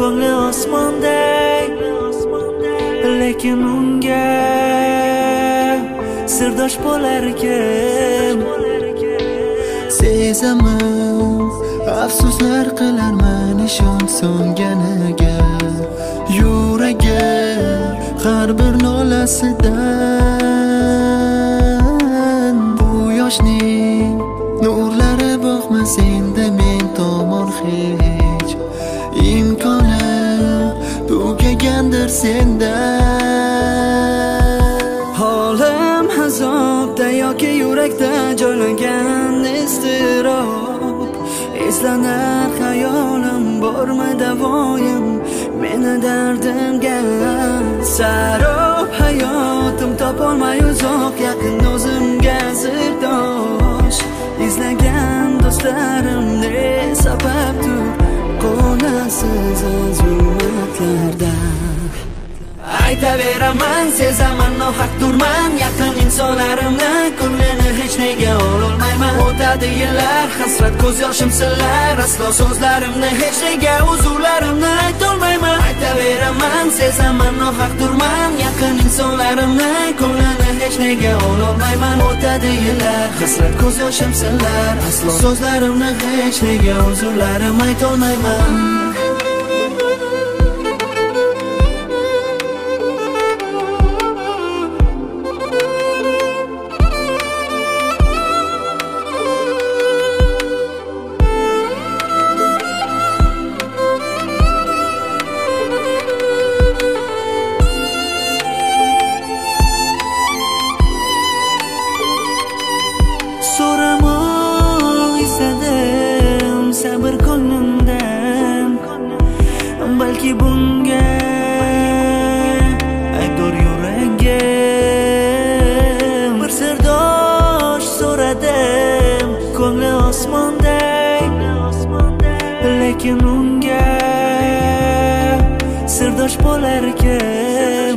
ko'ngli osmonday, lekin unga sirdosh bo'lar kim? Sezaman, afsuslar qilarman ishonch so'nganiga. Yuragi har bir nolasidan bu yoshning nurlari boqmas endi men tomon hech. Imkoni tugagandir senda. Holim azobda yoki yurakda joylangan iztirob, eslanar xayolim bormi davoyim meni dardimga. Sarob hayotim topolmay uzoq yaqin o'zimga sirdosh, izlagan do'stlarim ne sababdir qonasiz zulmatlardan. Aytaveraman, sezaman, nohaqdurman, yaqin insonlarimni ko'nglini hech nega ololmayman. O'tadi yillar, hasrat ko'z yoshim sillar, aslo so'zlarimni hech nega uzrlarimni aytolmayman. Aytaveraman, sezaman, nohaqdurman, yaqin insonlarimni ko'nglini hech nega ololmayman. O'tadi yillar, hasrat ko'z yoshim sillar, aslo so'zlarimni hech nega uzrlarim aytolmayman. So'ramoq istadim sabr ko'nglimdan, balki bunga aybdor yuragim. Bir sirdosh so'radim, ko'ngli osmonday, lekin unga sirdosh bo'lar kim?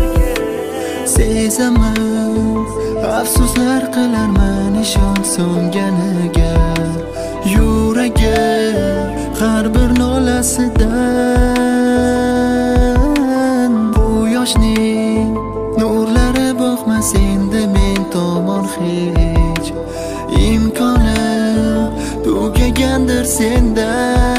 Sezaman, afsuslar qilarman ishonch so'nganiga. Yuragi har bir nolasidan bu yoshning nurlari boqmas endi men tomon hech. Imkoni tugagandir senda.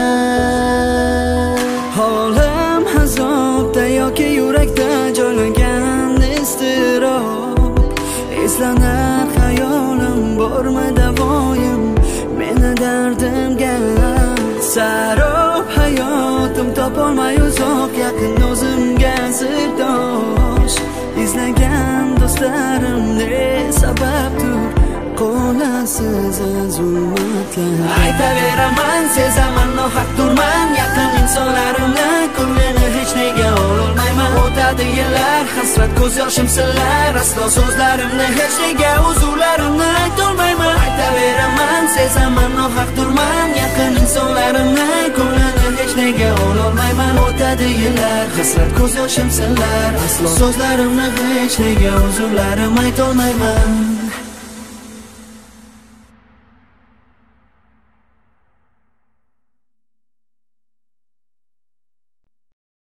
Holim azobda yoki yurakda joylangan iztirob, eslanar xayolim bormi davoyim meni dardimga. Sarob hayotim topolmay uzoq yaqin o'zimga sirdosh, izlagan do'stlarim ne sababdir qonasiz zulmatlar. Aytaveraman, sezaman, nohaqdurman, yaqin insonlarimni ko'nglini hech nega ololmayman. O'tadi yillar, hasrat ko'z yoshim sillar, aslo so'zlarimni hech nega uzrlarimni aytolmayman. Aytaveraman, sezaman, nohaqdurman, yaqin insonlarimni ko'nglini hech nega ololmayman. O'tadi yillar, hasrat ko'z yoshim sillar, aslo so'zlarimni hech nega uzrlarim aytolmayman.